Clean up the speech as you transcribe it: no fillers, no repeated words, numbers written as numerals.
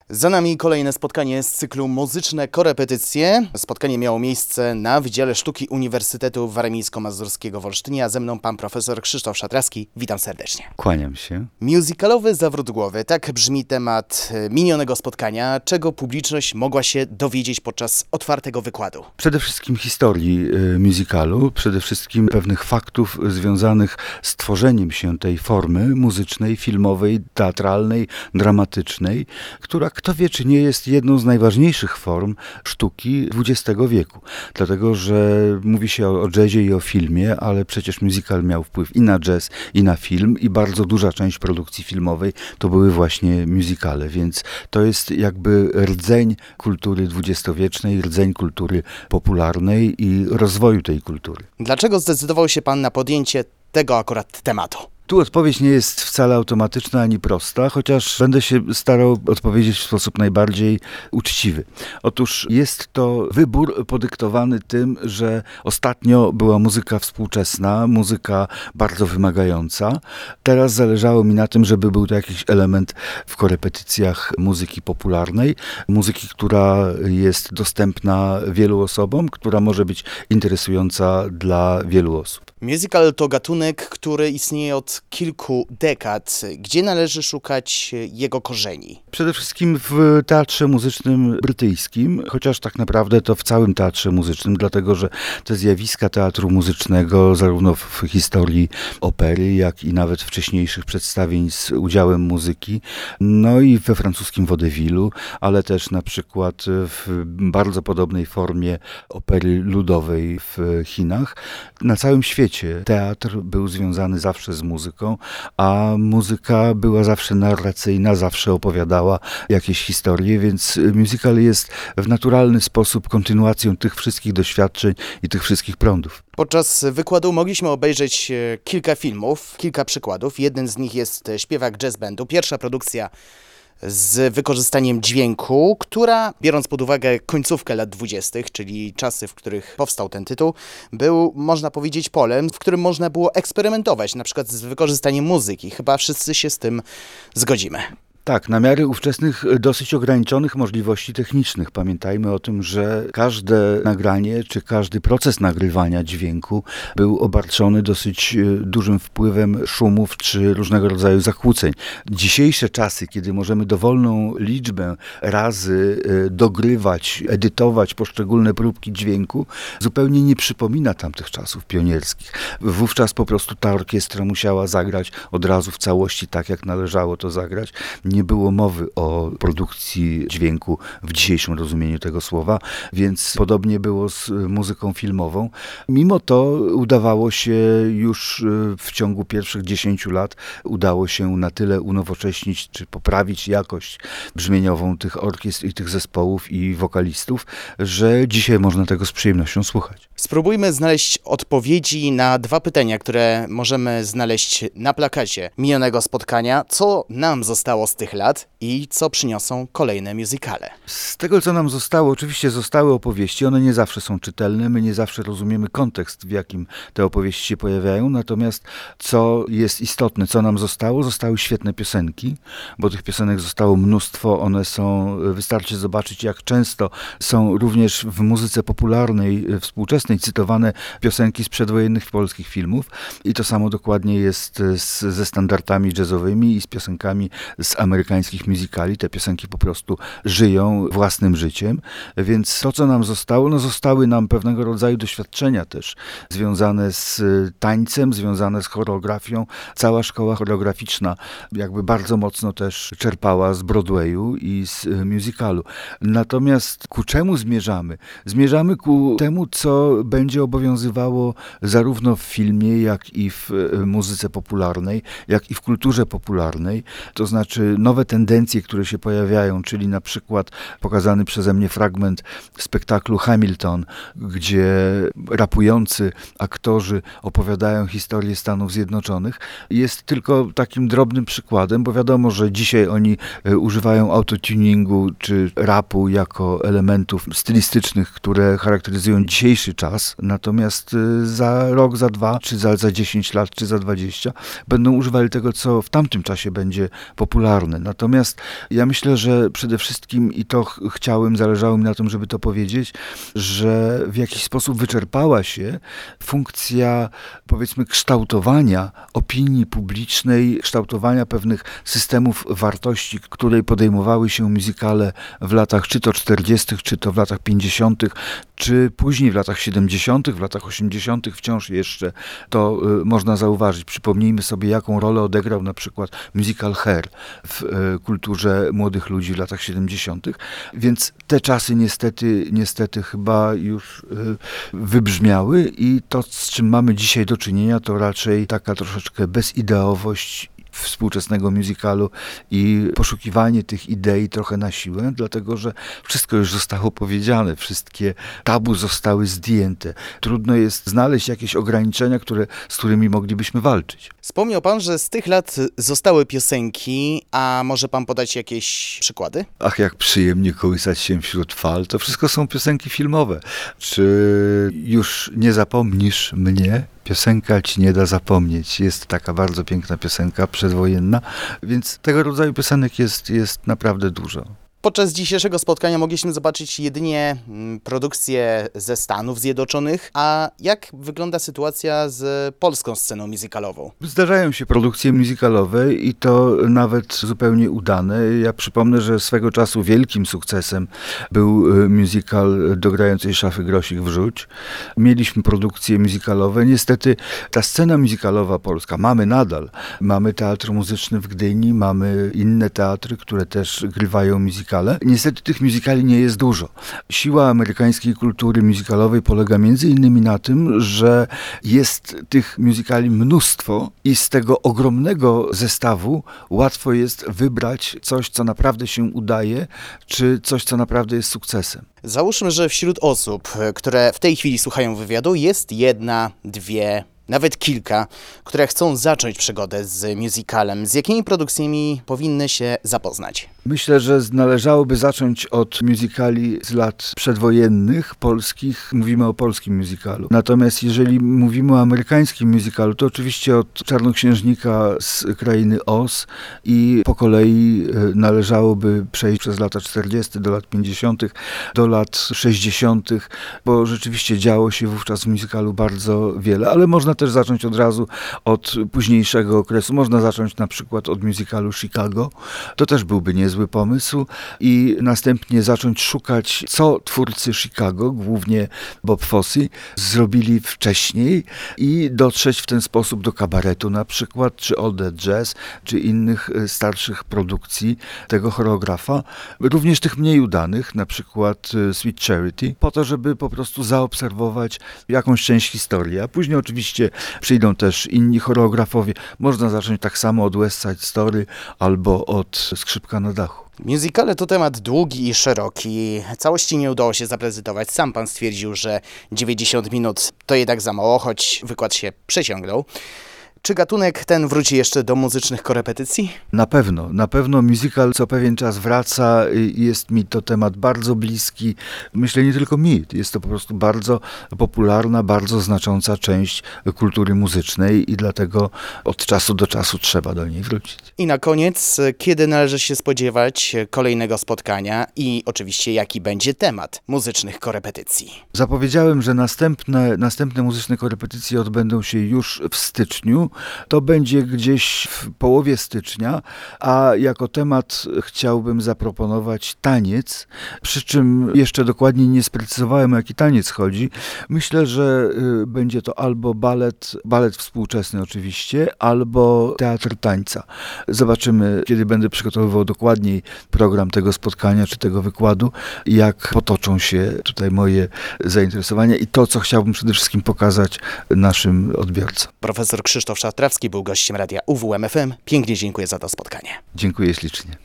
Za nami kolejne spotkanie z cyklu Muzyczne korepetycje. Spotkanie miało miejsce na Wydziale Sztuki Uniwersytetu Warmińsko-Mazurskiego w Olsztynie, a ze mną pan profesor Krzysztof Szatrowski. Witam serdecznie. Kłaniam się. Musicalowy zawrót głowy. Tak brzmi temat minionego spotkania. Czego publiczność mogła się dowiedzieć podczas otwartego wykładu? Przede wszystkim historii musicalu, przede wszystkim pewnych faktów związanych z tworzeniem się tej formy muzycznej, filmowej, teatralnej, dramatycznej, która kto wie, czy nie jest jedną z najważniejszych form sztuki XX wieku. Dlatego, że mówi się o jazzie i o filmie, ale przecież musical miał wpływ i na jazz, i na film, i bardzo duża część produkcji filmowej to były właśnie musicale, więc to jest jakby rdzeń kultury dwudziestowiecznej, rdzeń kultury popularnej i rozwoju tej kultury. Dlaczego zdecydował się pan na podjęcie tego akurat tematu? Tu odpowiedź nie jest wcale automatyczna ani prosta, chociaż będę się starał odpowiedzieć w sposób najbardziej uczciwy. Otóż jest to wybór podyktowany tym, że ostatnio była muzyka współczesna, muzyka bardzo wymagająca. Teraz zależało mi na tym, żeby był to jakiś element w korepetycjach muzyki popularnej, muzyki, która jest dostępna wielu osobom, która może być interesująca dla wielu osób. Musical to gatunek, który istnieje od kilku dekad. Gdzie należy szukać jego korzeni? Przede wszystkim w teatrze muzycznym brytyjskim, chociaż tak naprawdę to w całym teatrze muzycznym, dlatego że te zjawiska teatru muzycznego, zarówno w historii opery, jak i nawet wcześniejszych przedstawień z udziałem muzyki, no i we francuskim vaudevillu, ale też na przykład w bardzo podobnej formie opery ludowej w Chinach. Na całym świecie teatr był związany zawsze z muzyką, a muzyka była zawsze narracyjna, zawsze opowiadała jakieś historie, więc musical jest w naturalny sposób kontynuacją tych wszystkich doświadczeń i tych wszystkich prądów. Podczas wykładu mogliśmy obejrzeć kilka filmów, kilka przykładów. Jeden z nich jest Śpiewak jazz bandu, pierwsza produkcja z wykorzystaniem dźwięku, która, biorąc pod uwagę końcówkę lat 20., czyli czasy, w których powstał ten tytuł, był, można powiedzieć, polem, w którym można było eksperymentować, na przykład z wykorzystaniem muzyki. Chyba wszyscy się z tym zgodzimy. Tak, na miarę ówczesnych dosyć ograniczonych możliwości technicznych. Pamiętajmy o tym, że każde nagranie, czy każdy proces nagrywania dźwięku był obarczony dosyć dużym wpływem szumów, czy różnego rodzaju zakłóceń. Dzisiejsze czasy, kiedy możemy dowolną liczbę razy dogrywać, edytować poszczególne próbki dźwięku, zupełnie nie przypomina tamtych czasów pionierskich. Wówczas po prostu ta orkiestra musiała zagrać od razu w całości tak, jak należało to zagrać. Nie było mowy o produkcji dźwięku w dzisiejszym rozumieniu tego słowa, więc podobnie było z muzyką filmową. Mimo to udawało się już w ciągu pierwszych 10 lat, udało się na tyle unowocześnić, czy poprawić jakość brzmieniową tych orkiestr i tych zespołów i wokalistów, że dzisiaj można tego z przyjemnością słuchać. Spróbujmy znaleźć odpowiedzi na dwa pytania, które możemy znaleźć na plakacie minionego spotkania. Co nam zostało z tych lat i co przyniosą kolejne musicale? Z tego, co nam zostało, oczywiście zostały opowieści, one nie zawsze są czytelne, my nie zawsze rozumiemy kontekst, w jakim te opowieści się pojawiają, natomiast co jest istotne, co nam zostało, zostały świetne piosenki, bo tych piosenek zostało mnóstwo, one są, wystarczy zobaczyć, jak często są również w muzyce popularnej, współczesnej cytowane piosenki z przedwojennych polskich filmów i to samo dokładnie jest ze standardami jazzowymi i z piosenkami z amerykańskich musicali. Te piosenki po prostu żyją własnym życiem, więc to, co nam zostało, no zostały nam pewnego rodzaju doświadczenia też związane z tańcem, związane z choreografią. Cała szkoła choreograficzna jakby bardzo mocno też czerpała z Broadwayu i z musicalu. Natomiast ku czemu zmierzamy? Zmierzamy ku temu, co będzie obowiązywało zarówno w filmie, jak i w muzyce popularnej, jak i w kulturze popularnej. To znaczy nowe tendencje, które się pojawiają, czyli na przykład pokazany przeze mnie fragment spektaklu Hamilton, gdzie rapujący aktorzy opowiadają historię Stanów Zjednoczonych, jest tylko takim drobnym przykładem, bo wiadomo, że dzisiaj oni używają autotuningu czy rapu jako elementów stylistycznych, które charakteryzują dzisiejszy czas, natomiast za rok, za 2, czy za 10 lat, czy za 20 będą używali tego, co w tamtym czasie będzie popularne. pozorny. Natomiast ja myślę, że przede wszystkim, i to zależało mi na tym, żeby to powiedzieć, że w jakiś sposób wyczerpała się funkcja, powiedzmy, kształtowania opinii publicznej, kształtowania pewnych systemów wartości, które podejmowały się musicale w latach czy to 40., czy to w latach 50., czy później w latach 70., w latach 80. wciąż jeszcze to można zauważyć. Przypomnijmy sobie, jaką rolę odegrał na przykład musical Hair w kulturze młodych ludzi w latach 70. Więc te czasy niestety chyba już wybrzmiały i to, z czym mamy dzisiaj do czynienia, to raczej taka troszeczkę bezideowość współczesnego musicalu i poszukiwanie tych idei trochę na siłę, dlatego że wszystko już zostało powiedziane, wszystkie tabu zostały zdjęte. Trudno jest znaleźć jakieś ograniczenia, z którymi moglibyśmy walczyć. Wspomniał pan, że z tych lat zostały piosenki, a może pan podać jakieś przykłady? Ach, jak przyjemnie kołysać się wśród fal. To wszystko są piosenki filmowe. Czy już nie zapomnisz mnie? Piosenka ci nie da zapomnieć. Jest taka bardzo piękna piosenka przedwojenna, więc tego rodzaju piosenek jest naprawdę dużo. Podczas dzisiejszego spotkania mogliśmy zobaczyć jedynie produkcje ze Stanów Zjednoczonych. A jak wygląda sytuacja z polską sceną musicalową? Zdarzają się produkcje musicalowe i to nawet zupełnie udane. Ja przypomnę, że swego czasu wielkim sukcesem był musical Do grającej szafy grosik wrzuć. Mieliśmy produkcje musicalowe. Niestety ta scena musicalowa polska nadal. Mamy Teatr Muzyczny w Gdyni, mamy inne teatry, które też grywają musicale. Niestety tych musicali nie jest dużo. Siła amerykańskiej kultury musicalowej polega między innymi na tym, że jest tych musicali mnóstwo i z tego ogromnego zestawu łatwo jest wybrać coś, co naprawdę się udaje, czy coś, co naprawdę jest sukcesem. Załóżmy, że wśród osób, które w tej chwili słuchają wywiadu, jest jedna, dwie, nawet kilka, które chcą zacząć przygodę z musicalem. Z jakimi produkcjami powinny się zapoznać? Myślę, że należałoby zacząć od musicali z lat przedwojennych, polskich. Mówimy o polskim musicalu. Natomiast jeżeli mówimy o amerykańskim musicalu, to oczywiście od Czarnoksiężnika z krainy Oz i po kolei należałoby przejść przez lata 40. do lat 50., do lat 60., bo rzeczywiście działo się wówczas w musicalu bardzo wiele, ale można też zacząć od razu od późniejszego okresu. Można zacząć na przykład od musicalu Chicago. To też byłby niezły pomysł i następnie zacząć szukać, co twórcy Chicago, głównie Bob Fosse, zrobili wcześniej i dotrzeć w ten sposób do kabaretu na przykład, czy All That Jazz, czy innych starszych produkcji tego choreografa, również tych mniej udanych, na przykład Sweet Charity, po to, żeby po prostu zaobserwować jakąś część historii, a później oczywiście przyjdą też inni choreografowie. Można zacząć tak samo od West Side Story albo od Skrzypka na dachu. Musicale to temat długi i szeroki. Całości nie udało się zaprezentować. Sam pan stwierdził, że 90 minut to jednak za mało, choć wykład się przeciągnął. Czy gatunek ten wróci jeszcze do muzycznych korepetycji? Na pewno musical co pewien czas wraca i jest mi to temat bardzo bliski. Myślę, nie tylko mi, jest to po prostu bardzo popularna, bardzo znacząca część kultury muzycznej i dlatego od czasu do czasu trzeba do niej wrócić. I na koniec, kiedy należy się spodziewać kolejnego spotkania i oczywiście jaki będzie temat muzycznych korepetycji? Zapowiedziałem, że następne muzyczne korepetycje odbędą się już w styczniu. To będzie gdzieś w połowie stycznia, a jako temat chciałbym zaproponować taniec, przy czym jeszcze dokładnie nie sprecyzowałem, o jaki taniec chodzi. Myślę, że będzie to albo balet współczesny oczywiście, albo teatr tańca. Zobaczymy, kiedy będę przygotowywał dokładniej program tego spotkania czy tego wykładu, jak potoczą się tutaj moje zainteresowania i to, co chciałbym przede wszystkim pokazać naszym odbiorcom. Profesor Krzysztof Szatrawski był gościem radia UWMFM. Pięknie dziękuję za to spotkanie. Dziękuję ślicznie.